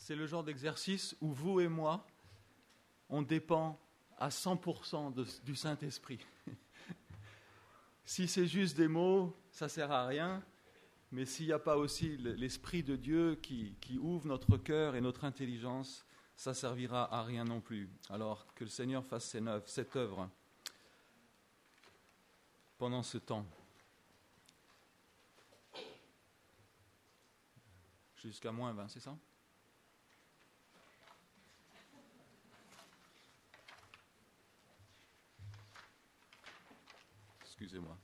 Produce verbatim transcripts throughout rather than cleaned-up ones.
c'est le genre d'exercice où vous et moi, on dépend à cent pour cent de, du Saint-Esprit. Si c'est juste des mots, ça ne sert à rien, mais s'il n'y a pas aussi l'Esprit de Dieu qui, qui ouvre notre cœur et notre intelligence, ça ne servira à rien non plus. Alors que le Seigneur fasse cette œuvre pendant ce temps. Jusqu'à moins vingt, c'est ça ? Excusez-moi.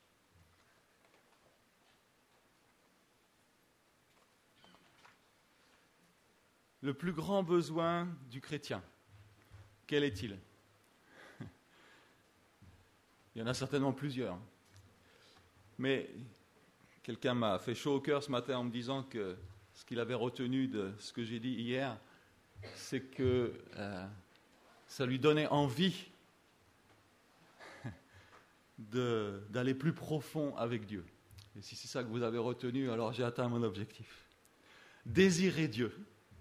Le plus grand besoin du chrétien, quel est-il ? Il y en a certainement plusieurs. Mais quelqu'un m'a fait chaud au cœur ce matin en me disant que ce qu'il avait retenu de ce que j'ai dit hier, c'est que euh, ça lui donnait envie de, d'aller plus profond avec Dieu. Et si c'est ça que vous avez retenu, alors j'ai atteint mon objectif. Désirer Dieu.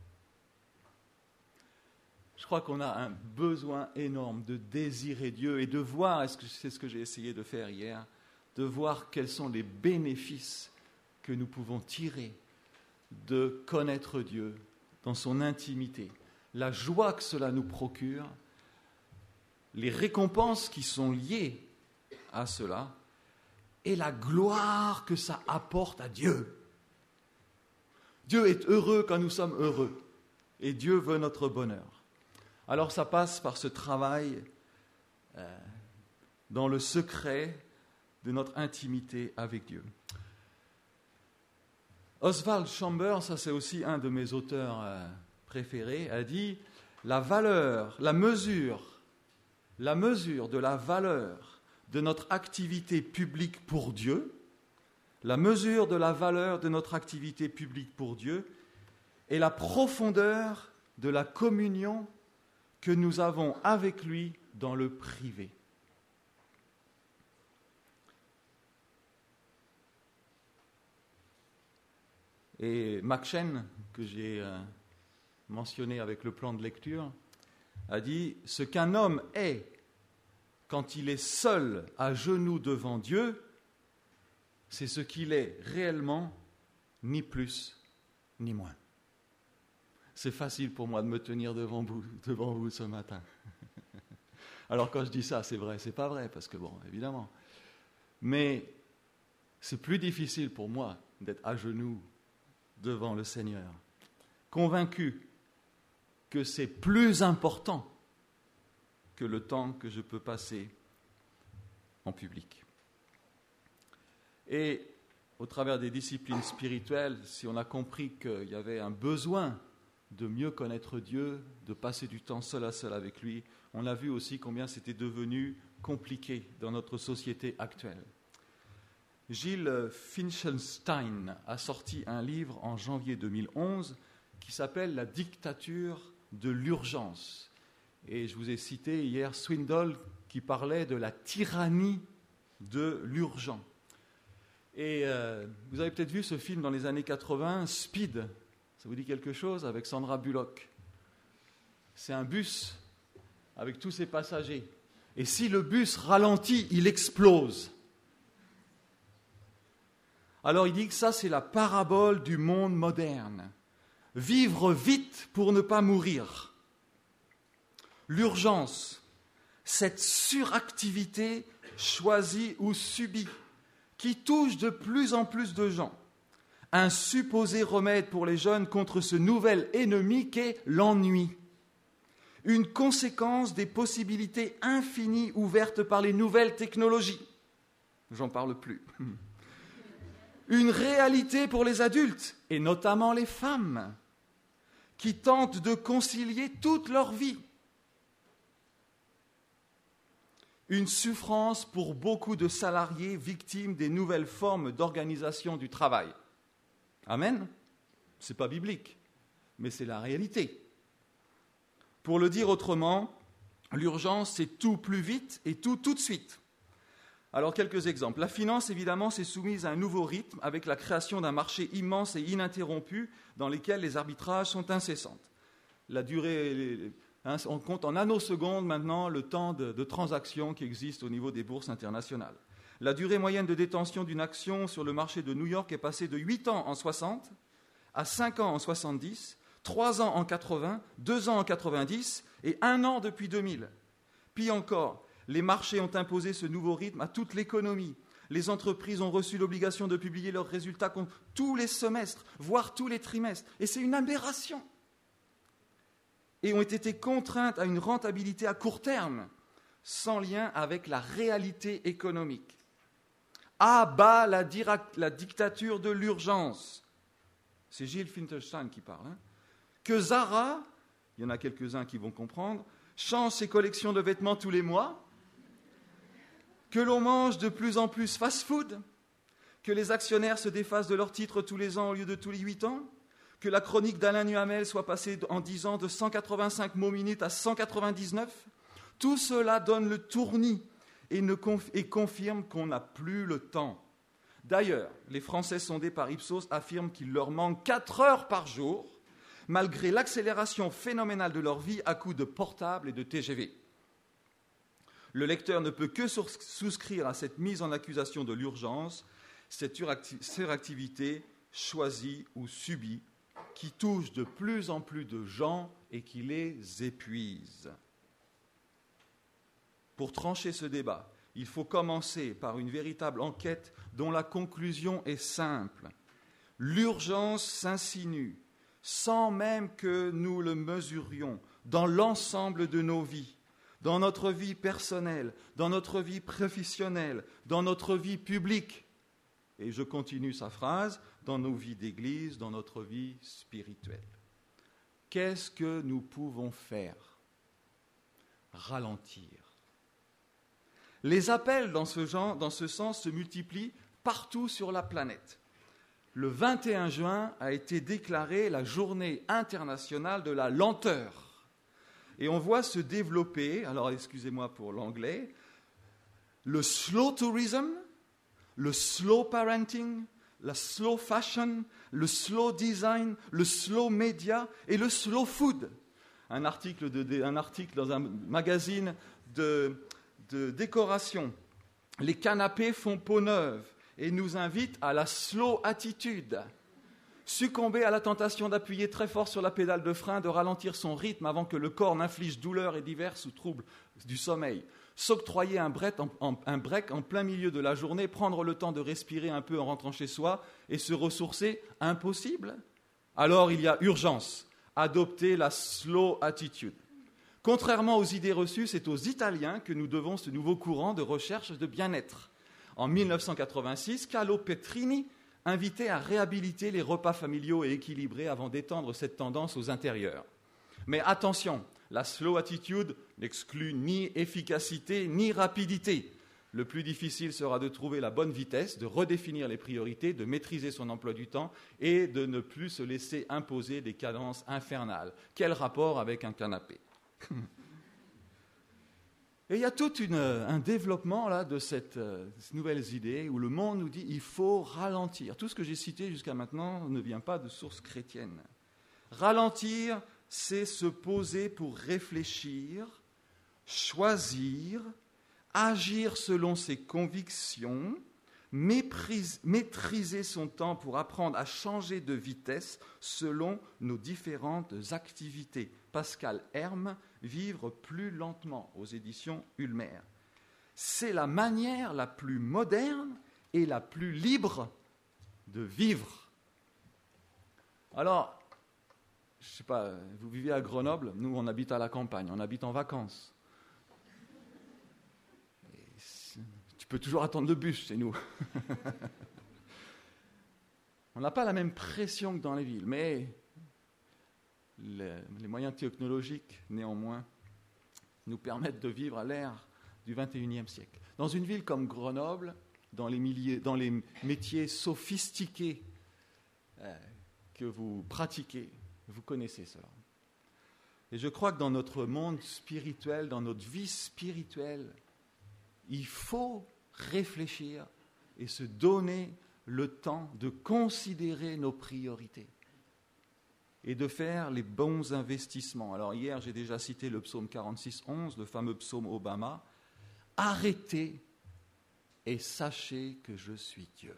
Je crois qu'on a un besoin énorme de désirer Dieu et de voir, est-ce que c'est ce que j'ai essayé de faire hier, de voir quels sont les bénéfices que nous pouvons tirer de connaître Dieu dans son intimité, la joie que cela nous procure, les récompenses qui sont liées à cela et la gloire que ça apporte à Dieu. Dieu est heureux quand nous sommes heureux et Dieu veut notre bonheur. Alors ça passe par ce travail euh, dans le secret de notre intimité avec Dieu. Oswald Chambers, ça c'est aussi un de mes auteurs euh, préférés, a dit « La valeur, la mesure, la mesure de la valeur de notre activité publique pour Dieu, la mesure de la valeur de notre activité publique pour Dieu est la profondeur de la communion que nous avons avec lui dans le privé. » Et Machen, que j'ai euh, mentionné avec le plan de lecture, a dit « Ce qu'un homme est quand il est seul à genoux devant Dieu, c'est ce qu'il est réellement, ni plus ni moins. » C'est facile pour moi de me tenir devant vous, devant vous ce matin. Alors quand je dis ça, c'est vrai, c'est pas vrai, parce que bon, évidemment. Mais c'est plus difficile pour moi d'être à genoux devant le Seigneur, convaincu que c'est plus important que le temps que je peux passer en public. Et au travers des disciplines spirituelles, si on a compris qu'il y avait un besoin de mieux connaître Dieu, de passer du temps seul à seul avec lui, on a vu aussi combien c'était devenu compliqué dans notre société actuelle. Gilles Finchenstein a sorti un livre en janvier deux mille onze qui s'appelle « La dictature de l'urgence ». Et je vous ai cité hier Swindoll qui parlait de la tyrannie de l'urgent. Et euh, vous avez peut-être vu ce film dans les années quatre-vingts, Speed, ça vous dit quelque chose, avec Sandra Bullock. C'est un bus avec tous ses passagers. Et si le bus ralentit, il explose. Alors il dit que ça, c'est la parabole du monde moderne. Vivre vite pour ne pas mourir. L'urgence, cette suractivité choisie ou subie, qui touche de plus en plus de gens. Un supposé remède pour les jeunes contre ce nouvel ennemi qu'est l'ennui. Une conséquence des possibilités infinies ouvertes par les nouvelles technologies. J'en parle plus. Une réalité pour les adultes, et notamment les femmes, qui tentent de concilier toute leur vie. Une souffrance pour beaucoup de salariés victimes des nouvelles formes d'organisation du travail. Amen. Ce n'est pas biblique, mais c'est la réalité. Pour le dire autrement, l'urgence, c'est tout plus vite et tout tout de suite. Alors, quelques exemples. La finance, évidemment, s'est soumise à un nouveau rythme avec la création d'un marché immense et ininterrompu dans lequel les arbitrages sont incessants. La durée, hein, on compte en nanosecondes maintenant le temps de, de transaction qui existe au niveau des bourses internationales. La durée moyenne de détention d'une action sur le marché de New York est passée de huit ans en soixante à cinq ans en soixante-dix, trois ans en quatre-vingts, deux ans en quatre-vingt-dix et un an depuis deux mille. Puis encore, les marchés ont imposé ce nouveau rythme à toute l'économie. Les entreprises ont reçu l'obligation de publier leurs résultats tous les semestres, voire tous les trimestres. Et c'est une aberration. Et ont été contraintes à une rentabilité à court terme, sans lien avec la réalité économique. À bas la, dira- la dictature de l'urgence. C'est Gilles Fintelstein qui parle. Hein. Que Zara, il y en a quelques-uns qui vont comprendre, change ses collections de vêtements tous les mois, que l'on mange de plus en plus fast-food, que les actionnaires se défacent de leurs titres tous les ans au lieu de tous les huit ans, que la chronique d'Alain Duhamel soit passée en dix ans de cent quatre-vingt-cinq mots minutes à cent quatre-vingt-dix-neuf, tout cela donne le tournis et, ne conf- et confirme qu'on n'a plus le temps. D'ailleurs, les Français sondés par Ipsos affirment qu'il leur manque quatre heures par jour, malgré l'accélération phénoménale de leur vie à coups de portable et de T G V. Le lecteur ne peut que souscrire à cette mise en accusation de l'urgence, cette suractivité choisie ou subie qui touche de plus en plus de gens et qui les épuise. Pour trancher ce débat, il faut commencer par une véritable enquête dont la conclusion est simple. L'urgence s'insinue, sans même que nous le mesurions, dans l'ensemble de nos vies. Dans notre vie personnelle, dans notre vie professionnelle, dans notre vie publique. Et je continue sa phrase, dans nos vies d'église, dans notre vie spirituelle. Qu'est-ce que nous pouvons faire ? Ralentir. Les appels dans ce genre, dans ce sens se multiplient partout sur la planète. Le vingt et un juin a été déclarée la journée internationale de la lenteur. Et on voit se développer, alors excusez-moi pour l'anglais, le slow tourism, le slow parenting, la slow fashion, le slow design, le slow media et le slow food. Un article, de, un article dans un magazine de, de décoration. Les canapés font peau neuve et nous invitent à la slow attitude. Succomber à la tentation d'appuyer très fort sur la pédale de frein, de ralentir son rythme avant que le corps n'inflige douleur et divers troubles du sommeil. S'octroyer un break, en, en, un break en plein milieu de la journée, prendre le temps de respirer un peu en rentrant chez soi et se ressourcer, impossible. Alors il y a urgence, adopter la slow attitude. Contrairement aux idées reçues, c'est aux Italiens que nous devons ce nouveau courant de recherche de bien-être. En mille neuf cent quatre-vingt-six, Carlo Petrini invitait à réhabiliter les repas familiaux et équilibrés avant d'étendre cette tendance aux intérieurs. Mais attention, la slow attitude n'exclut ni efficacité ni rapidité. Le plus difficile sera de trouver la bonne vitesse, de redéfinir les priorités, de maîtriser son emploi du temps et de ne plus se laisser imposer des cadences infernales. Quel rapport avec un canapé ? Et il y a tout une, un développement là, de cette, euh, ces nouvelles idées où le monde nous dit qu'il faut ralentir. Tout ce que j'ai cité jusqu'à maintenant ne vient pas de sources chrétiennes. Ralentir, c'est se poser pour réfléchir, choisir, agir selon ses convictions, méprise, maîtriser son temps pour apprendre à changer de vitesse selon nos différentes activités. Pascal Herme, Vivre plus lentement, aux éditions Ulmer. C'est la manière la plus moderne et la plus libre de vivre. Alors, je ne sais pas, vous vivez à Grenoble, nous on habite à la campagne, on habite en vacances. Et tu peux toujours attendre le bus chez nous. On n'a pas la même pression que dans les villes, mais les, les moyens technologiques, néanmoins, nous permettent de vivre à l'ère du vingt et unième siècle. Dans une ville comme Grenoble, dans les, milliers, dans les métiers sophistiqués euh, que vous pratiquez, vous connaissez cela. Et je crois que dans notre monde spirituel, dans notre vie spirituelle, il faut réfléchir et se donner le temps de considérer nos priorités et de faire les bons investissements. Alors hier, j'ai déjà cité le psaume quarante-six, onze, le fameux psaume Obama. Arrêtez et sachez que je suis Dieu.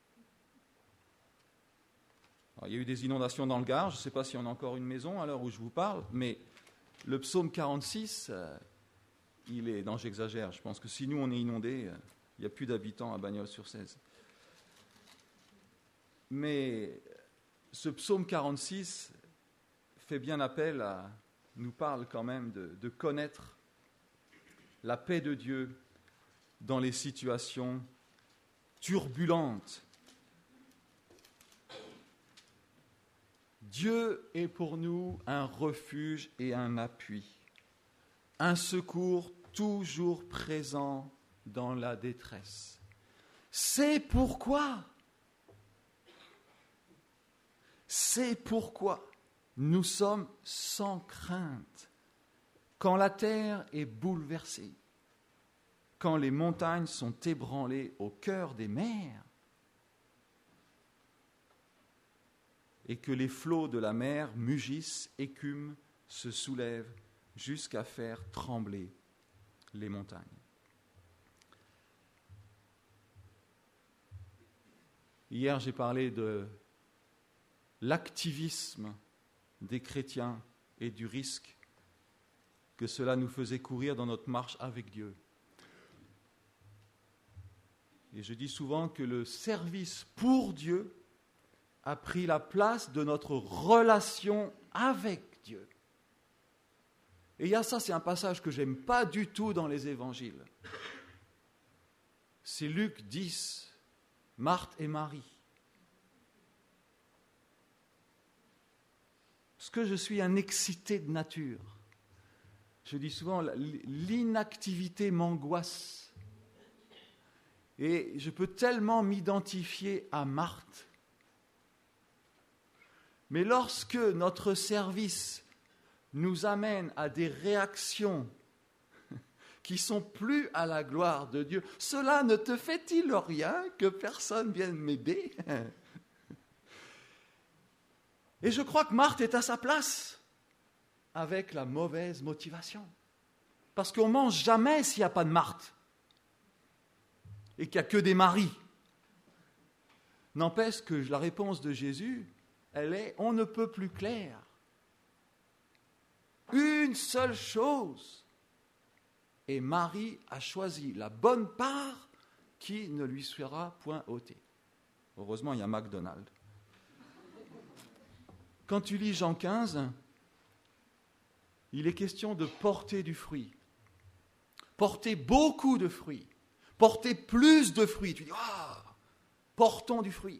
Alors, il y a eu des inondations dans le Gard, je ne sais pas si on a encore une maison à l'heure où je vous parle, mais le psaume quarante-six, euh, il est, non j'exagère, je pense que si nous on est inondés, euh, il n'y a plus d'habitants à Bagnols-sur-Cèze. Mais ce psaume quarante-six fait bien appel à, nous parle quand même de, de connaître la paix de Dieu dans les situations turbulentes. Dieu est pour nous un refuge et un appui, un secours toujours présent dans la détresse. C'est pourquoi, c'est pourquoi nous sommes sans crainte quand la terre est bouleversée, quand les montagnes sont ébranlées au cœur des mers et que les flots de la mer mugissent, écument, se soulèvent jusqu'à faire trembler les montagnes. Hier, j'ai parlé de l'activisme des chrétiens et du risque que cela nous faisait courir dans notre marche avec Dieu. Et je dis souvent que le service pour Dieu a pris la place de notre relation avec Dieu. Et il y a ça, c'est un passage que je n'aime pas du tout dans les évangiles. C'est Luc dix, Marthe et Marie. Parce que je suis un excité de nature. Je dis souvent, l'inactivité m'angoisse. Et je peux tellement m'identifier à Marthe. Mais lorsque notre service nous amène à des réactions qui sont plus à la gloire de Dieu, cela ne te fait-il rien que personne vienne m'aider ? Et je crois que Marthe est à sa place avec la mauvaise motivation. Parce qu'on ne mange jamais s'il n'y a pas de Marthe et qu'il n'y a que des Maries. N'empêche que la réponse de Jésus, elle est on ne peut plus claire. Une seule chose. Et Marie a choisi la bonne part qui ne lui sera point ôtée. Heureusement, il y a McDonald's. Quand tu lis Jean quinze, il est question de porter du fruit. Porter beaucoup de fruits. Porter plus de fruits. Tu dis, ah, portons du fruit.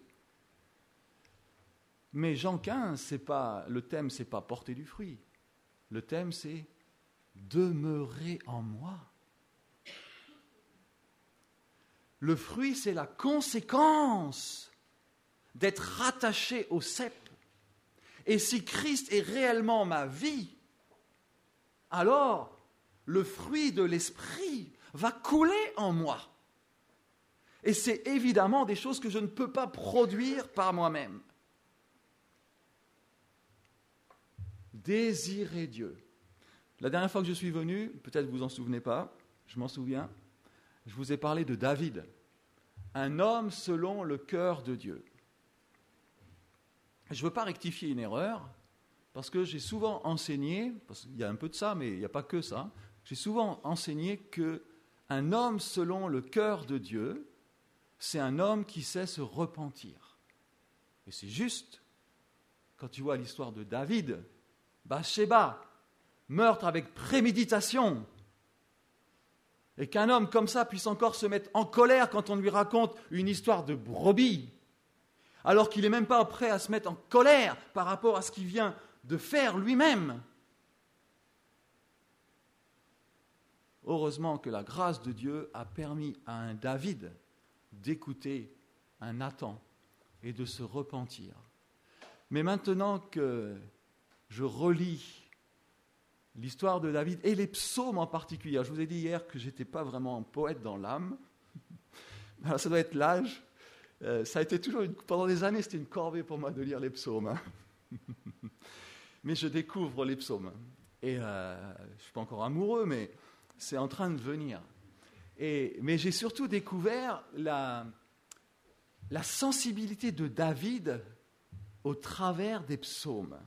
Mais Jean quinze, c'est pas, le thème, c'est pas porter du fruit. Le thème, c'est demeurer en moi. Le fruit, c'est la conséquence d'être rattaché au cep. Et si Christ est réellement ma vie, alors le fruit de l'esprit va couler en moi. Et c'est évidemment des choses que je ne peux pas produire par moi-même. Désirer Dieu. La dernière fois que je suis venu, peut-être vous vous en souvenez pas, je m'en souviens, je vous ai parlé de David, un homme selon le cœur de Dieu. Je ne veux pas rectifier une erreur, parce que j'ai souvent enseigné, parce qu'il y a un peu de ça, mais il n'y a pas que ça, j'ai souvent enseigné qu'un homme selon le cœur de Dieu, c'est un homme qui sait se repentir. Et c'est juste, quand tu vois l'histoire de David, Bathsheba, meurtre avec préméditation, et qu'un homme comme ça puisse encore se mettre en colère quand on lui raconte une histoire de brebis, alors qu'il n'est même pas prêt à se mettre en colère par rapport à ce qu'il vient de faire lui-même. Heureusement que la grâce de Dieu a permis à un David d'écouter un Nathan et de se repentir. Mais maintenant que je relis l'histoire de David et les psaumes en particulier, je vous ai dit hier que je n'étais pas vraiment un poète dans l'âme, Alors ça doit être l'âge. Euh, ça a été toujours, une, pendant des années, c'était une corvée pour moi de lire les psaumes. Hein. Mais je découvre les psaumes. Et euh, je ne suis pas encore amoureux, mais c'est en train de venir. Et, mais j'ai surtout découvert la, la sensibilité de David au travers des psaumes.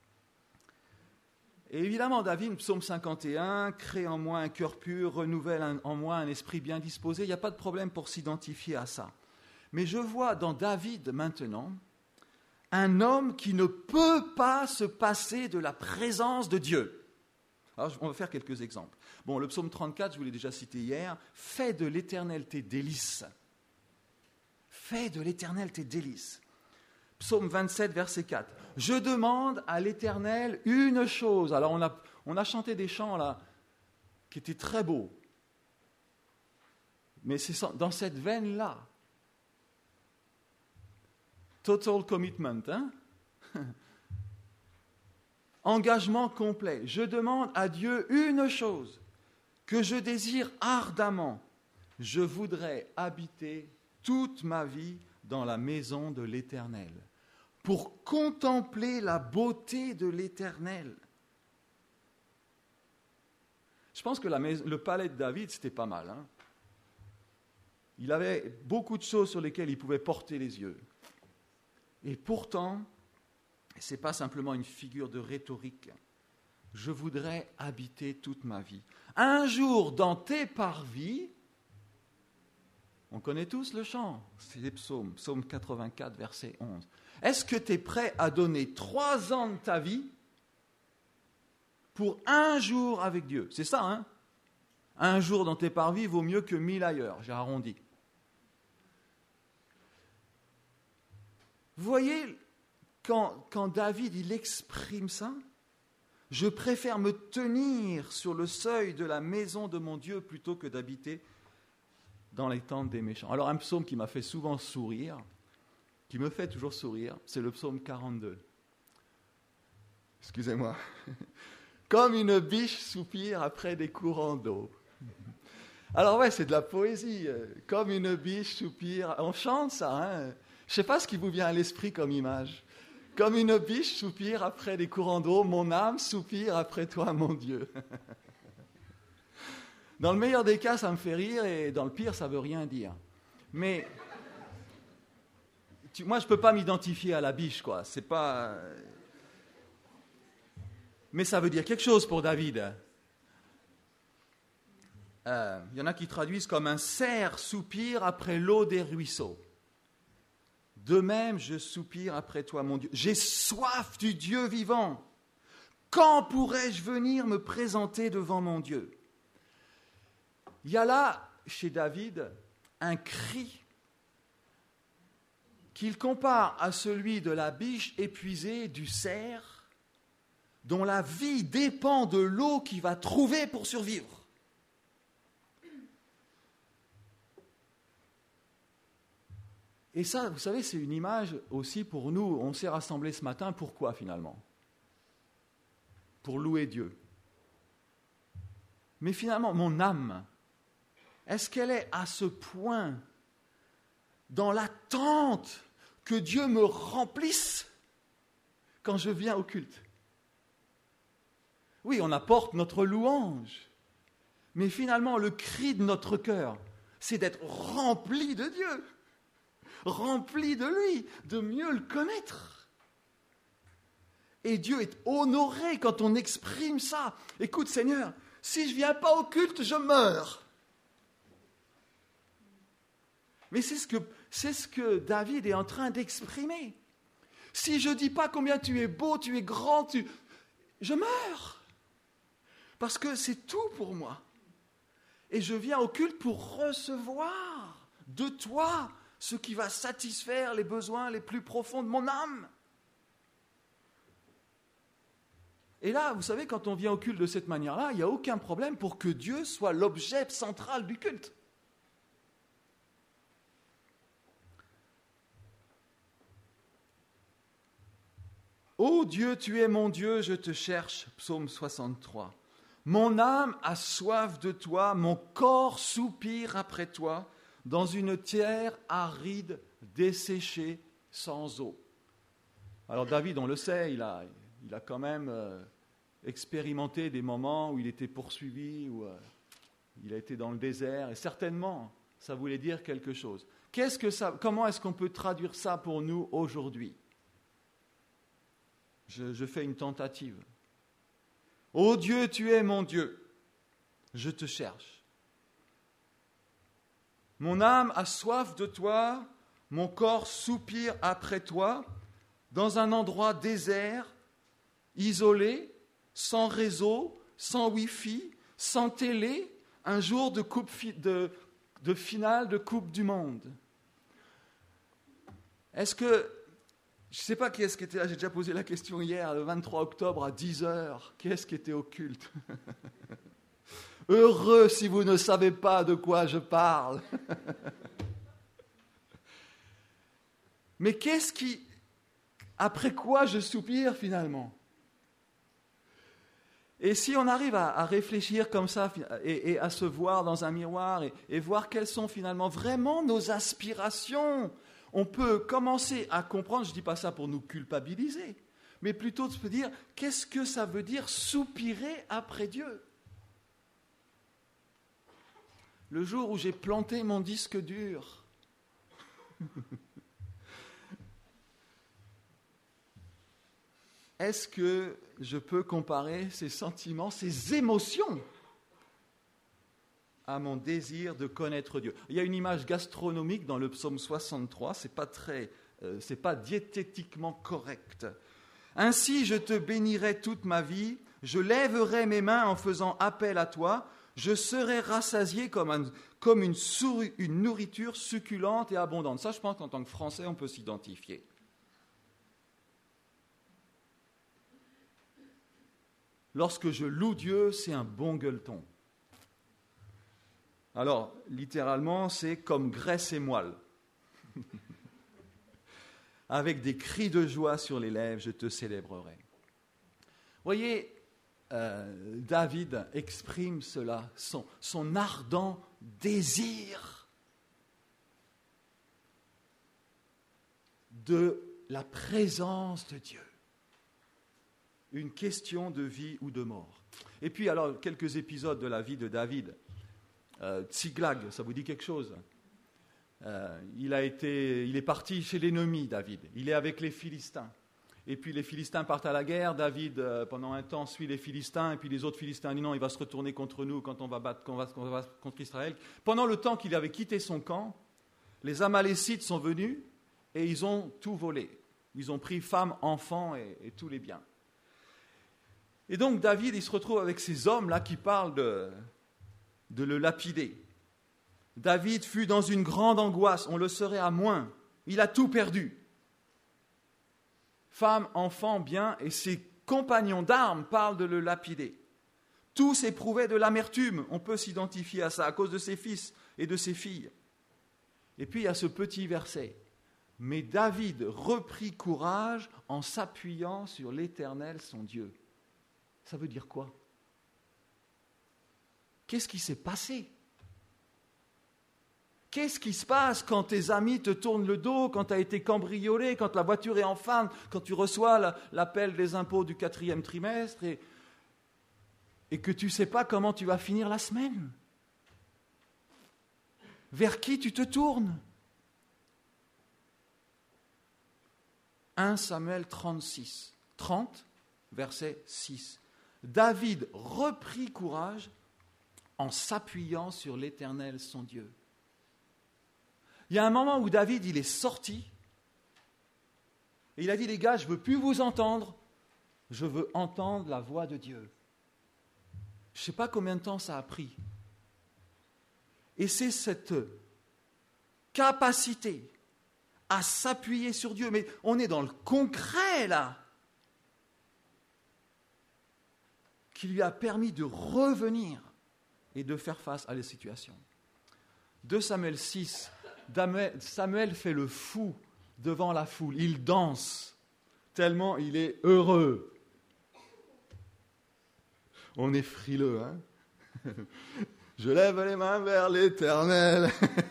Et évidemment, David, psaume cinquante et un, crée en moi un cœur pur, renouvelle un, en moi un esprit bien disposé. Il n'y a pas de problème pour s'identifier à ça. Mais je vois dans David maintenant un homme qui ne peut pas se passer de la présence de Dieu. Alors, on va faire quelques exemples. Bon, le psaume trente-quatre, je vous l'ai déjà cité hier, « Fais de l'Éternel tes délices. » Fais de l'Éternel tes délices. Psaume vingt-sept, verset quatre. « Je demande à l'Éternel une chose. » Alors, on a, on a chanté des chants là qui étaient très beaux. Mais c'est dans cette veine-là. Total commitment, hein? Engagement complet. Je demande à Dieu une chose que je désire ardemment. Je voudrais habiter toute ma vie dans la maison de l'Éternel, pour contempler la beauté de l'Éternel. Je pense que la maison, le palais de David, c'était pas mal. Hein? Il avait beaucoup de choses sur lesquelles il pouvait porter les yeux. Et pourtant, ce n'est pas simplement une figure de rhétorique. Je voudrais habiter toute ma vie. Un jour dans tes parvis, on connaît tous le chant, c'est les psaumes, psaume quatre-vingt-quatre, verset onze. Est-ce que tu es prêt à donner trois ans de ta vie pour un jour avec Dieu? C'est ça, hein? Un jour dans tes parvis vaut mieux que mille ailleurs, j'ai arrondi. Vous voyez, quand, quand David il exprime ça, je préfère me tenir sur le seuil de la maison de mon Dieu plutôt que d'habiter dans les tentes des méchants. Alors un psaume qui m'a fait souvent sourire, qui me fait toujours sourire, c'est le psaume quarante-deux. Excusez-moi. Comme une biche soupire après des courants d'eau. Alors ouais, c'est de la poésie. Comme une biche soupire. On chante ça, hein? Je ne sais pas ce qui vous vient à l'esprit comme image. Comme une biche soupire après des courants d'eau, mon âme soupire après toi, mon Dieu. Dans le meilleur des cas, ça me fait rire, et dans le pire, ça ne veut rien dire. Mais tu, moi, je ne peux pas m'identifier à la biche, quoi. C'est pas... Mais ça veut dire quelque chose pour David. Il euh, y en a qui traduisent comme un cerf soupire après l'eau des ruisseaux. De même, je soupire après toi, mon Dieu. J'ai soif du Dieu vivant. Quand pourrais-je venir me présenter devant mon Dieu? Il y a là, chez David, un cri qu'il compare à celui de la biche épuisée, du cerf, dont la vie dépend de l'eau qu'il va trouver pour survivre. Et ça, vous savez, c'est une image aussi pour nous. On s'est rassemblés ce matin, pourquoi finalement? Pour louer Dieu. Mais finalement, mon âme, est-ce qu'elle est à ce point dans l'attente que Dieu me remplisse quand je viens au culte? Oui, on apporte notre louange, mais finalement, le cri de notre cœur, c'est d'être rempli de Dieu. Rempli de lui, de mieux le connaître. Et Dieu est honoré quand on exprime ça. Écoute Seigneur, si je ne viens pas au culte, je meurs. Mais c'est ce que, c'est ce que David est en train d'exprimer. Si je ne dis pas combien tu es beau, tu es grand, tu... je meurs. Parce que c'est tout pour moi. Et je viens au culte pour recevoir de toi ce qui va satisfaire les besoins les plus profonds de mon âme. Et là, vous savez, quand on vient au culte de cette manière-là, il n'y a aucun problème pour que Dieu soit l'objet central du culte. Ô Dieu, tu es mon Dieu, je te cherche. Psaume soixante-trois. Mon âme a soif de toi, mon corps soupire après toi, dans une terre aride, desséchée, sans eau. Alors David, on le sait, il a, il a quand même euh, expérimenté des moments où il était poursuivi, où euh, il a été dans le désert, et certainement, ça voulait dire quelque chose. Qu'est-ce que ça, comment est-ce qu'on peut traduire ça pour nous aujourd'hui ? je, je fais une tentative. Ô Dieu, tu es mon Dieu, je te cherche. Mon âme a soif de toi, mon corps soupire après toi, dans un endroit désert, isolé, sans réseau, sans wifi, sans télé, un jour de, coupe fi- de, de finale de Coupe du Monde. Est-ce que, je ne sais pas qui est-ce qui était là, j'ai déjà posé la question hier, le vingt-trois octobre à dix heures, qui est-ce qui était au culte ? Heureux si vous ne savez pas de quoi je parle. Mais qu'est-ce qui, après quoi je soupire finalement ? Et si on arrive à, à réfléchir comme ça et, et à se voir dans un miroir et, et voir quelles sont finalement vraiment nos aspirations, on peut commencer à comprendre, je ne dis pas ça pour nous culpabiliser, mais plutôt de se dire, qu'est-ce que ça veut dire soupirer après Dieu ? Le jour où j'ai planté mon disque dur, est-ce que je peux comparer ces sentiments, ces émotions à mon désir de connaître Dieu ? Il y a une image gastronomique dans le psaume soixante-trois, c'est pas très, euh, c'est pas diététiquement correct. Ainsi, je te bénirai toute ma vie, je lèverai mes mains en faisant appel à toi, je serai rassasié comme, un, comme une, souri, une nourriture succulente et abondante. Ça, je pense qu'en tant que Français, on peut s'identifier. Lorsque je loue Dieu, c'est un bon gueuleton. Alors, littéralement, c'est comme graisse et moelle. Avec des cris de joie sur les lèvres, je te célébrerai. Voyez, euh, David exprime cela, son, son ardent désir de la présence de Dieu. Une question de vie ou de mort. Et puis, alors, quelques épisodes de la vie de David. Euh, Tsiglag, ça vous dit quelque chose ? euh, il, a été, il est parti chez l'ennemi, David. Il est avec les Philistins. Et puis, les Philistins partent à la guerre. David, euh, pendant un temps, suit les Philistins. Et puis, les autres Philistins disent non, il va se retourner contre nous quand on va battre quand on va, quand on va contre Israël. Pendant le temps qu'il avait quitté son camp, les Amalécites sont venus et ils ont tout volé. Ils ont pris femmes, enfants et, et tous les biens. Et donc David, il se retrouve avec ces hommes-là qui parlent de, de le lapider. David fut dans une grande angoisse, on le serait à moins. Il a tout perdu. Femmes, enfants, biens, et ses compagnons d'armes parlent de le lapider. Tous éprouvaient de l'amertume, on peut s'identifier à ça, à cause de ses fils et de ses filles. Et puis il y a ce petit verset. Mais David reprit courage en s'appuyant sur l'Éternel, son Dieu. Ça veut dire quoi ? Qu'est-ce qui s'est passé ? Qu'est-ce qui se passe quand tes amis te tournent le dos, quand tu as été cambriolé, quand la voiture est en panne, quand tu reçois la, l'appel des impôts du quatrième trimestre et, et que tu ne sais pas comment tu vas finir la semaine ? Vers qui tu te tournes ? premier Samuel trente-six, trente, verset six. David reprit courage en s'appuyant sur l'Éternel, son Dieu. Il y a un moment où David, il est sorti et il a dit, les gars, je ne veux plus vous entendre, je veux entendre la voix de Dieu. Je ne sais pas combien de temps ça a pris. Et c'est cette capacité à s'appuyer sur Dieu, mais on est dans le concret là, qui lui a permis de revenir et de faire face à la situation. deux Samuel six, Samuel fait le fou devant la foule. Il danse tellement il est heureux. On est frileux, hein ? Je lève les mains vers l'Éternel.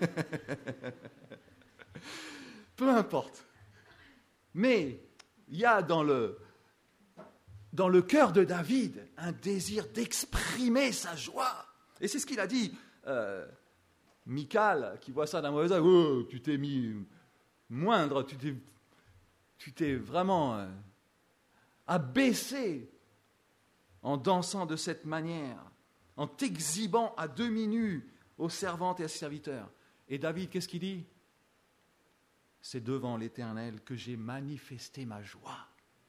Peu importe. Mais il y a dans le, dans le cœur de David un désir d'exprimer sa joie. Et c'est ce qu'il a dit. Euh, Michal, qui voit ça d'un mauvais œil, oh, tu t'es mis moindre, tu t'es, tu t'es vraiment euh, abaissé en dansant de cette manière, en t'exhibant à demi nu aux servantes et aux serviteurs. Et David, qu'est-ce qu'il dit ? C'est devant l'Éternel que j'ai manifesté ma joie.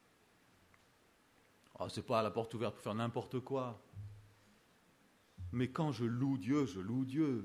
Oh, ce n'est pas à la porte ouverte pour faire n'importe quoi. Mais quand je loue Dieu, je loue Dieu.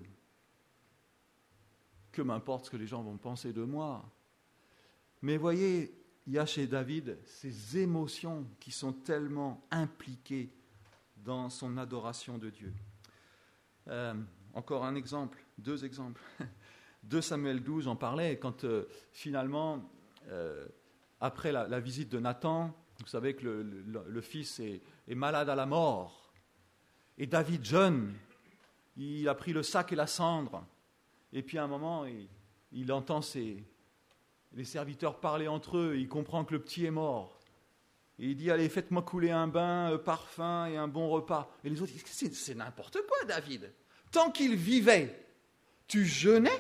Que m'importe ce que les gens vont penser de moi. Mais voyez, il y a chez David ces émotions qui sont tellement impliquées dans son adoration de Dieu. Euh, encore un exemple, deux exemples. deux Samuel douze, j'en parlais, quand euh, finalement, euh, après la, la visite de Nathan, vous savez que le, le, le fils est, est malade à la mort. Et David, jeune, il a pris le sac et la cendre. Et puis à un moment, il, il entend ses, les serviteurs parler entre eux, et il comprend que le petit est mort. Et il dit, allez, faites-moi couler un bain, un parfum et un bon repas. Et les autres disent, c'est, c'est n'importe quoi, David. Tant qu'il vivait, tu jeûnais.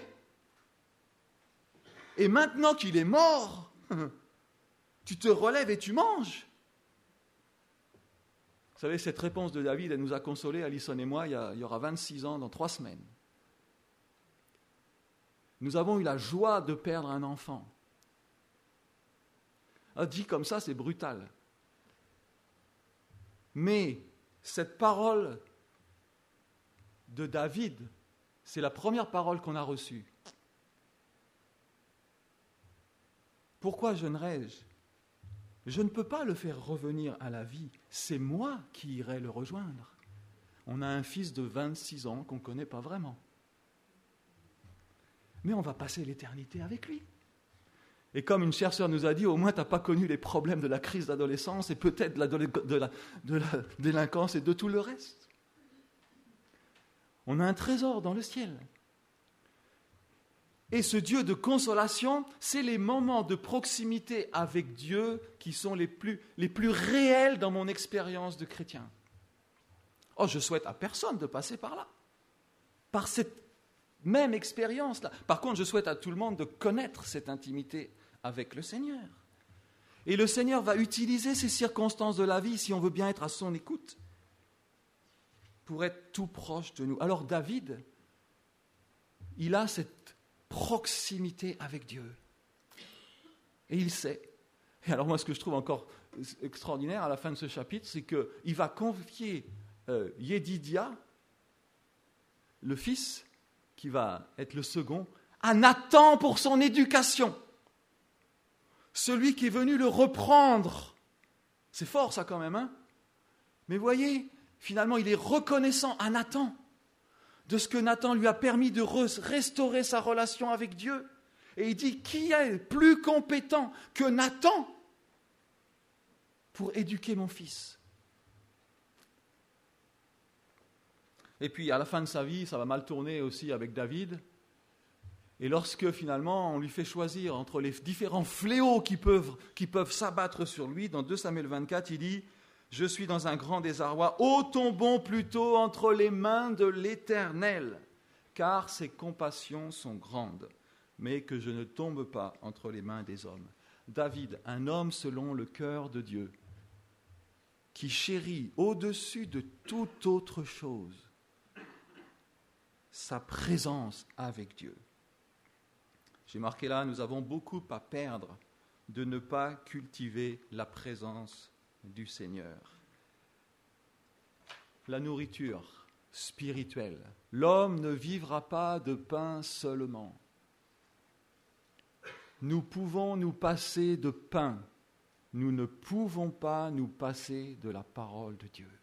Et maintenant qu'il est mort, tu te relèves et tu manges. Vous savez, cette réponse de David, elle nous a consolés, Alison et moi, il y, a, il y aura vingt-six ans, dans trois semaines. Nous avons eu la joie de perdre un enfant. Ah, dit comme ça, c'est brutal. Mais cette parole de David, c'est la première parole qu'on a reçue. Pourquoi jeûnerais-je ? Je ne peux pas le faire revenir à la vie. C'est moi qui irai le rejoindre. On a un fils de vingt-six ans qu'on ne connaît pas vraiment. Mais on va passer l'éternité avec lui. Et comme une chère sœur nous a dit, au moins tu n'as pas connu les problèmes de la crise d'adolescence et peut-être de la, de la, de la délinquance et de tout le reste. On a un trésor dans le ciel. Et ce Dieu de consolation, c'est les moments de proximité avec Dieu qui sont les plus, les plus réels dans mon expérience de chrétien. Oh, je souhaite à personne de passer par là, par cette même expérience-là. Par contre, je souhaite à tout le monde de connaître cette intimité avec le Seigneur. Et le Seigneur va utiliser ces circonstances de la vie, si on veut bien être à son écoute, pour être tout proche de nous. Alors David, il a cette proximité avec Dieu. Et il sait. Et alors moi, ce que je trouve encore extraordinaire à la fin de ce chapitre, c'est qu'il va confier euh, Yédidia, le fils, qui va être le second, à Nathan pour son éducation. Celui qui est venu le reprendre. C'est fort ça quand même, hein ? Mais voyez, finalement, il est reconnaissant à Nathan de ce que Nathan lui a permis de restaurer sa relation avec Dieu. Et il dit, qui est plus compétent que Nathan pour éduquer mon fils ? Et puis, à la fin de sa vie, ça va mal tourner aussi avec David. Et lorsque, finalement, on lui fait choisir entre les différents fléaux qui peuvent, qui peuvent s'abattre sur lui, dans deux Samuel vingt-quatre, il dit « Je suis dans un grand désarroi, ô tombons plutôt entre les mains de l'Éternel, car ses compassions sont grandes, mais que je ne tombe pas entre les mains des hommes. » David, un homme selon le cœur de Dieu, qui chérit au-dessus de toute autre chose sa présence avec Dieu. J'ai marqué là, nous avons beaucoup à perdre de ne pas cultiver la présence du Seigneur. La nourriture spirituelle. L'homme ne vivra pas de pain seulement. Nous pouvons nous passer de pain. Nous ne pouvons pas nous passer de la parole de Dieu.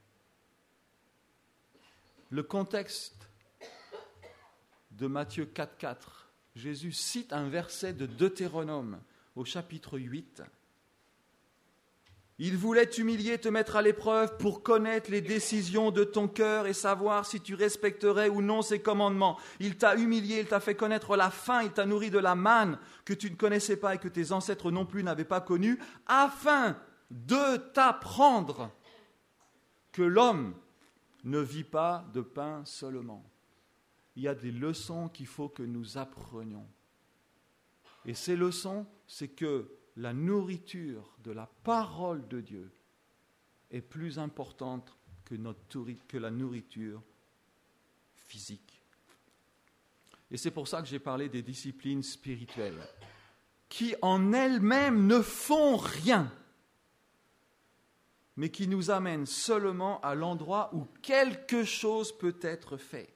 Le contexte de Matthieu quatre quatre, Jésus cite un verset de Deutéronome au chapitre huit. Il voulait t'humilier, te mettre à l'épreuve pour connaître les décisions de ton cœur et savoir si tu respecterais ou non ses commandements. Il t'a humilié, il t'a fait connaître la faim, il t'a nourri de la manne que tu ne connaissais pas et que tes ancêtres non plus n'avaient pas connue, afin de t'apprendre que l'homme ne vit pas de pain seulement. Il y a des leçons qu'il faut que nous apprenions. Et ces leçons, c'est que la nourriture de la parole de Dieu est plus importante que, notre, que la nourriture physique. Et c'est pour ça que j'ai parlé des disciplines spirituelles, qui en elles-mêmes ne font rien, mais qui nous amènent seulement à l'endroit où quelque chose peut être fait.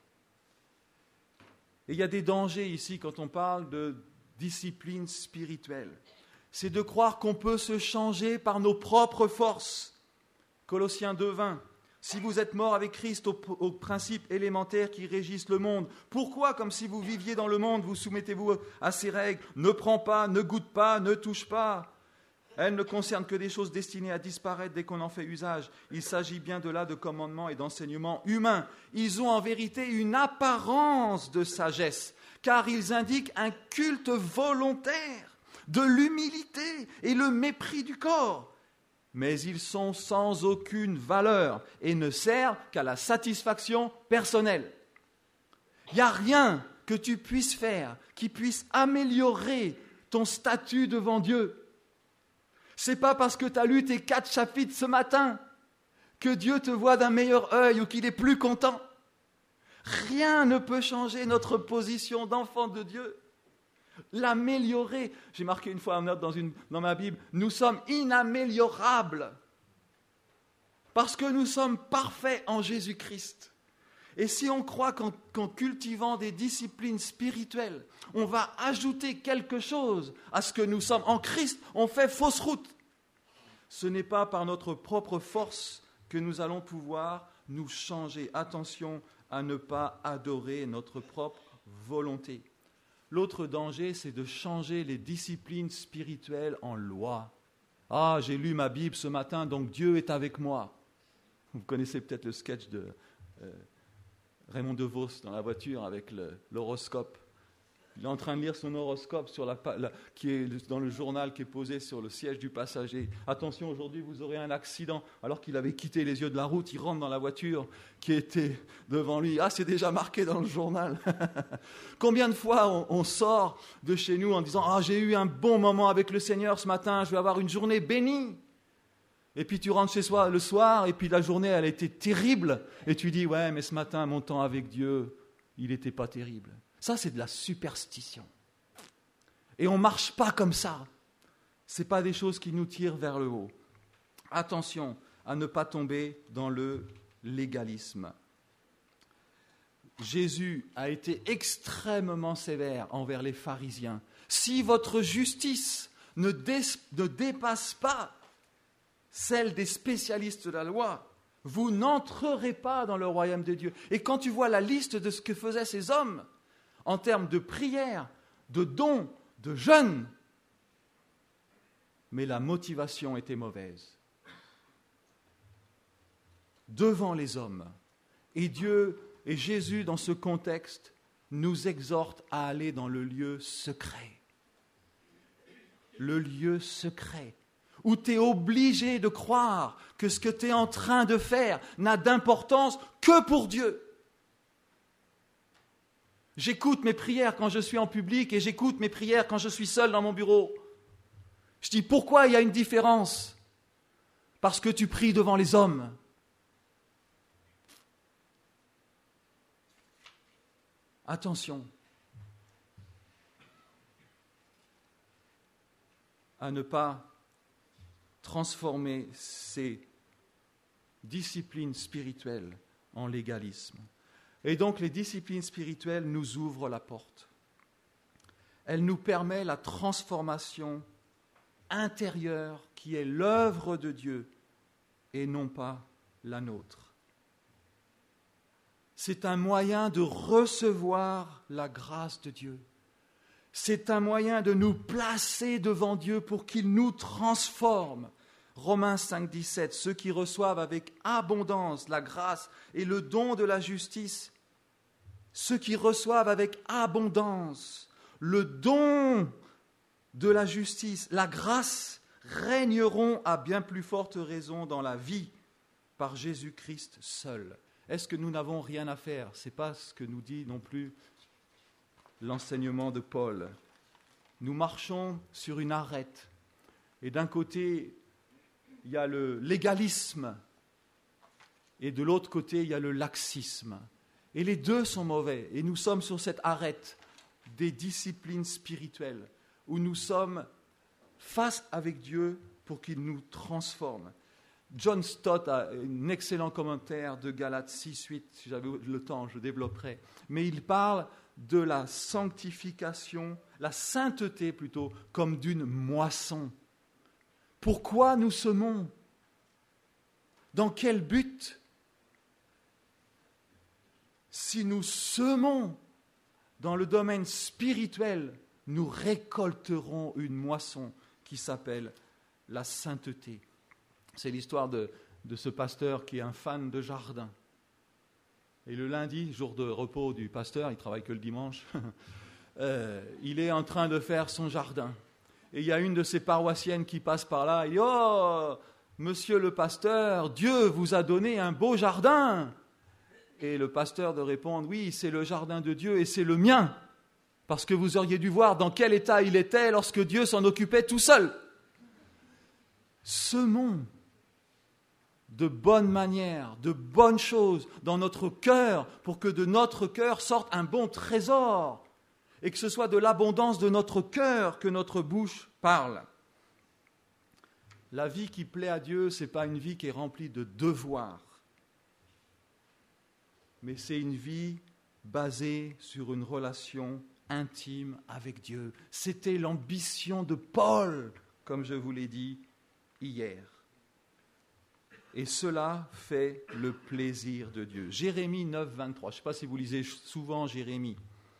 Et il y a des dangers ici quand on parle de discipline spirituelle. C'est de croire qu'on peut se changer par nos propres forces. Colossiens deux, vingt. Si vous êtes morts avec Christ aux, aux principes élémentaires qui régissent le monde, pourquoi, comme si vous viviez dans le monde, vous soumettez-vous à ces règles? Ne prends pas, ne goûte pas, ne touche pas. Elles ne concernent que des choses destinées à disparaître dès qu'on en fait usage. Il s'agit bien de là de commandements et d'enseignements humains. Ils ont en vérité une apparence de sagesse, car ils indiquent un culte volontaire de l'humilité et le mépris du corps. Mais ils sont sans aucune valeur et ne servent qu'à la satisfaction personnelle. Il n'y a rien que tu puisses faire qui puisse améliorer ton statut devant Dieu. C'est pas parce que tu as lu tes quatre chapitres ce matin que Dieu te voit d'un meilleur œil ou qu'il est plus content. Rien ne peut changer notre position d'enfant de Dieu. L'améliorer. J'ai marqué une fois en note dans, une, dans ma Bible, nous sommes inaméliorables parce que nous sommes parfaits en Jésus-Christ. Et si on croit qu'en, qu'en cultivant des disciplines spirituelles, on va ajouter quelque chose à ce que nous sommes en Christ, on fait fausse route. Ce n'est pas par notre propre force que nous allons pouvoir nous changer. Attention à ne pas adorer notre propre volonté. L'autre danger, c'est de changer les disciplines spirituelles en loi. Ah, j'ai lu ma Bible ce matin, donc Dieu est avec moi. Vous connaissez peut-être le sketch de euh, Raymond DeVos dans la voiture avec le, l'horoscope. Il est en train de lire son horoscope sur la, la, qui est dans le journal qui est posé sur le siège du passager. Attention, aujourd'hui vous aurez un accident. Alors qu'il avait quitté les yeux de la route, il rentre dans la voiture qui était devant lui. Ah, c'est déjà marqué dans le journal. Combien de fois on, on sort de chez nous en disant « Ah, j'ai eu un bon moment avec le Seigneur ce matin, je vais avoir une journée bénie ». Et puis tu rentres chez toi le soir, et puis la journée elle a été terrible. Et tu dis « Ouais, mais ce matin, mon temps avec Dieu, il n'était pas terrible ». Ça, c'est de la superstition. Et on ne marche pas comme ça. Ce n'est pas des choses qui nous tirent vers le haut. Attention à ne pas tomber dans le légalisme. Jésus a été extrêmement sévère envers les pharisiens. Si votre justice ne, dé- ne dépasse pas celle des spécialistes de la loi, vous n'entrerez pas dans le royaume de Dieu. Et quand tu vois la liste de ce que faisaient ces hommes, en termes de prière, de dons, de jeûne, mais la motivation était mauvaise. Devant les hommes. Et Dieu et Jésus, dans ce contexte, nous exhorte à aller dans le lieu secret. Le lieu secret, où tu es obligé de croire que ce que tu es en train de faire n'a d'importance que pour Dieu. J'écoute mes prières quand je suis en public et j'écoute mes prières quand je suis seul dans mon bureau. Je dis, pourquoi il y a une différence? Parce que tu pries devant les hommes. Attention à ne pas transformer ces disciplines spirituelles en légalisme. Et donc les disciplines spirituelles nous ouvrent la porte. Elles nous permettent la transformation intérieure qui est l'œuvre de Dieu et non pas la nôtre. C'est un moyen de recevoir la grâce de Dieu. C'est un moyen de nous placer devant Dieu pour qu'il nous transforme. Romains cinq, dix-sept, ceux qui reçoivent avec abondance la grâce et le don de la justice, ceux qui reçoivent avec abondance le don de la justice, la grâce, régneront à bien plus forte raison dans la vie par Jésus-Christ seul. Est-ce que nous n'avons rien à faire ? Ce n'est pas ce que nous dit non plus l'enseignement de Paul. Nous marchons sur une arête. Et d'un côté, il y a le légalisme. Et de l'autre côté, il y a le laxisme. Et les deux sont mauvais. Et nous sommes sur cette arête des disciplines spirituelles où nous sommes face avec Dieu pour qu'il nous transforme. John Stott a un excellent commentaire de Galates six, huit. Si j'avais le temps, je développerais. Mais il parle de la sanctification, la sainteté plutôt, comme d'une moisson. Pourquoi nous semons ? Dans quel but ? Si nous semons dans le domaine spirituel, nous récolterons une moisson qui s'appelle la sainteté. C'est l'histoire de, de ce pasteur qui est un fan de jardin. Et le lundi, jour de repos du pasteur, il ne travaille que le dimanche, euh, il est en train de faire son jardin. Et il y a une de ses paroissiennes qui passe par là, et dit « Oh, monsieur le pasteur, Dieu vous a donné un beau jardin !» Et le pasteur de répondre « Oui, c'est le jardin de Dieu et c'est le mien, parce que vous auriez dû voir dans quel état il était lorsque Dieu s'en occupait tout seul. » Semons de bonnes manières, de bonnes choses dans notre cœur pour que de notre cœur sorte un bon trésor et que ce soit de l'abondance de notre cœur que notre bouche parle. La vie qui plaît à Dieu, ce n'est pas une vie qui est remplie de devoirs, mais c'est une vie basée sur une relation intime avec Dieu. C'était l'ambition de Paul, comme je vous l'ai dit hier. Et cela fait le plaisir de Dieu. Jérémie neuf, vingt-trois. Je ne sais pas si vous lisez souvent Jérémie.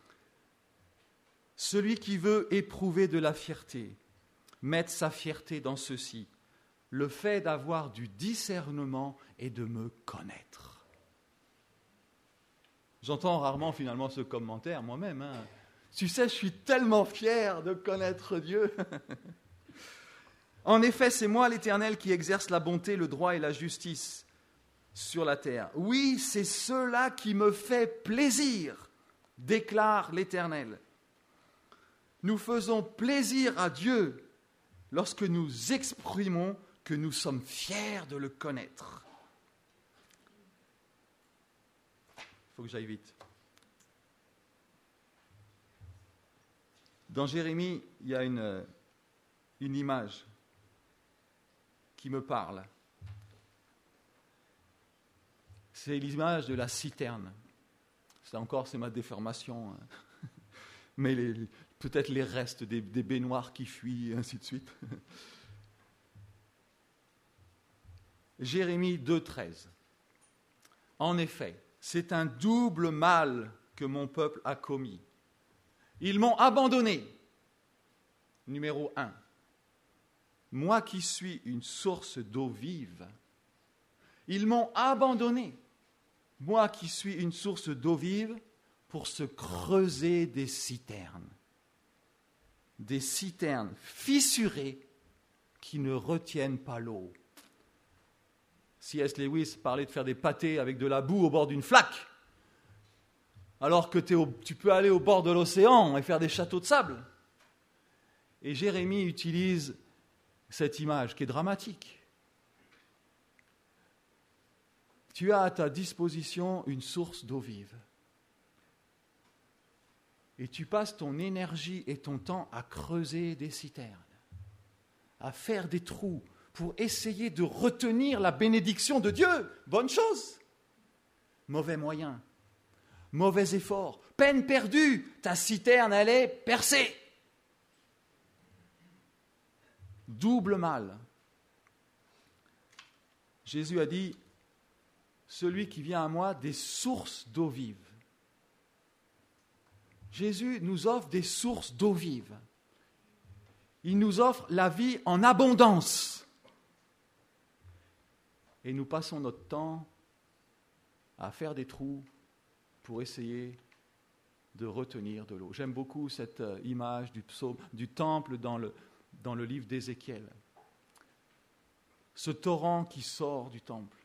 Celui qui veut éprouver de la fierté, mette sa fierté dans ceci, le fait d'avoir du discernement et de me connaître. J'entends rarement finalement ce commentaire moi-même. Hein. Tu sais, je suis tellement fier de connaître Dieu. En effet, c'est moi l'Éternel qui exerce la bonté, le droit et la justice sur la terre. Oui, c'est cela qui me fait plaisir, déclare l'Éternel. Nous faisons plaisir à Dieu lorsque nous exprimons que nous sommes fiers de le connaître. Il faut que j'aille vite. Dans Jérémie, il y a une, une image qui me parle. C'est l'image de la citerne. C'est encore, c'est ma déformation. Hein. Mais les, peut-être les restes des, des baignoires qui fuient, et ainsi de suite. Jérémie deux, treize. En effet, c'est un double mal que mon peuple a commis. Ils m'ont abandonné. Numéro un. Moi qui suis une source d'eau vive, ils m'ont abandonné. Moi qui suis une source d'eau vive pour se creuser des citernes. Des citernes fissurées qui ne retiennent pas l'eau. C S Lewis parlait de faire des pâtés avec de la boue au bord d'une flaque, alors que t'es au, tu peux aller au bord de l'océan et faire des châteaux de sable. Et Jérémie utilise cette image qui est dramatique. Tu as à ta disposition une source d'eau vive. Et tu passes ton énergie et ton temps à creuser des citernes, à faire des trous pour essayer de retenir la bénédiction de Dieu. Bonne chose. Mauvais moyen, mauvais effort, peine perdue, ta citerne, elle est percée. Double mal. Jésus a dit, celui qui vient à moi des sources d'eau vive. Jésus nous offre des sources d'eau vive. Il nous offre la vie en abondance. et nous passons notre temps à faire des trous pour essayer de retenir de l'eau. J'aime beaucoup cette euh, image du psaume, du temple dans le, dans le livre d'Ézéchiel. Ce torrent qui sort du temple.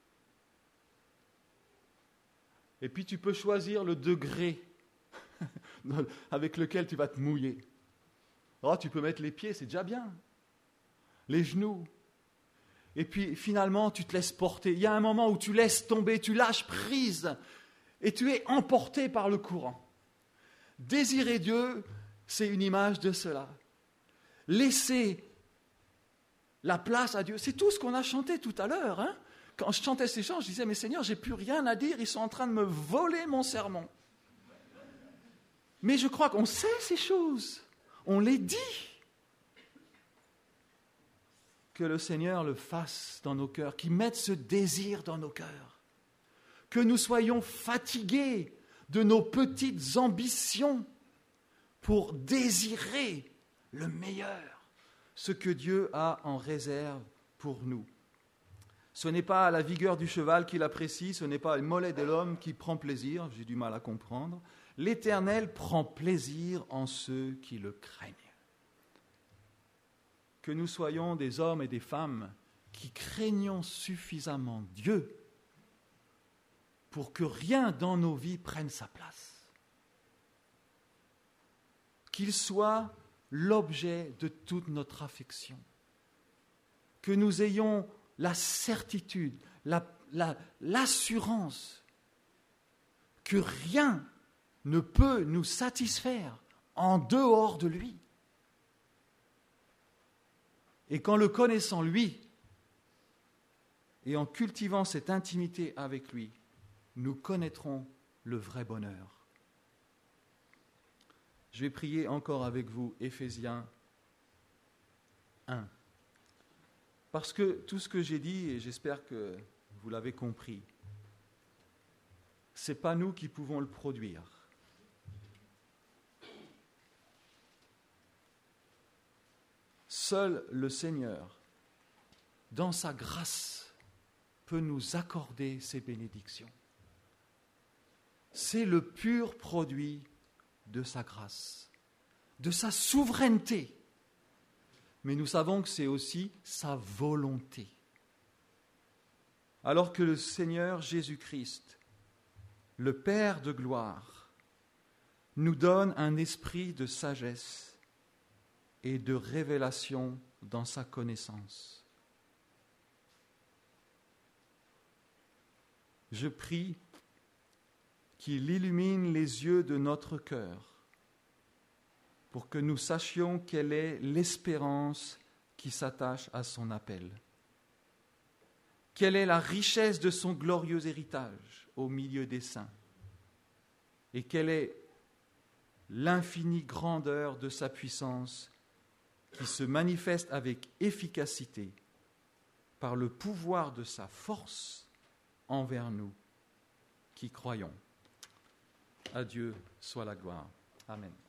Et puis tu peux choisir le degré avec lequel tu vas te mouiller. Oh, tu peux mettre les pieds, c'est déjà bien. Les genoux. Et puis finalement, tu te laisses porter. Il y a un moment où tu laisses tomber, tu lâches prise et tu es emporté par le courant. Désirer Dieu, c'est une image de cela. Laisser la place à Dieu, c'est tout ce qu'on a chanté tout à l'heure. Hein? Quand je chantais ces chants, je disais, mais Seigneur, j'ai plus rien à dire, ils sont en train de me voler mon sermon. Mais je crois qu'on sait ces choses, on les dit. Que le Seigneur le fasse dans nos cœurs, qu'il mette ce désir dans nos cœurs. Que nous soyons fatigués de nos petites ambitions pour désirer le meilleur, ce que Dieu a en réserve pour nous. Ce n'est pas la vigueur du cheval qui l'apprécie, ce n'est pas le mollet de l'homme qui prend plaisir, j'ai du mal à comprendre. L'Éternel prend plaisir en ceux qui le craignent. Que nous soyons des hommes et des femmes qui craignons suffisamment Dieu pour que rien dans nos vies prenne sa place. Qu'il soit l'objet de toute notre affection. Que nous ayons la certitude, la, la, l'assurance que rien ne peut nous satisfaire en dehors de lui. Et qu'en le connaissant lui, et en cultivant cette intimité avec lui, nous connaîtrons le vrai bonheur. Je vais prier encore avec vous, Éphésiens un. Parce que tout ce que j'ai dit, et j'espère que vous l'avez compris, ce n'est pas nous qui pouvons le produire. Seul le Seigneur, dans sa grâce, peut nous accorder ces bénédictions. C'est le pur produit de sa grâce, de sa souveraineté. Mais nous savons que c'est aussi sa volonté. Alors que le Seigneur Jésus-Christ, le Père de gloire, nous donne un esprit de sagesse et de révélation dans sa connaissance. Je prie qu'il illumine les yeux de notre cœur pour que nous sachions quelle est l'espérance qui s'attache à son appel. Quelle est la richesse de son glorieux héritage au milieu des saints? Et quelle est l'infinie grandeur de sa puissance qui se manifeste avec efficacité par le pouvoir de sa force envers nous qui croyons. À Dieu soit la gloire. Amen.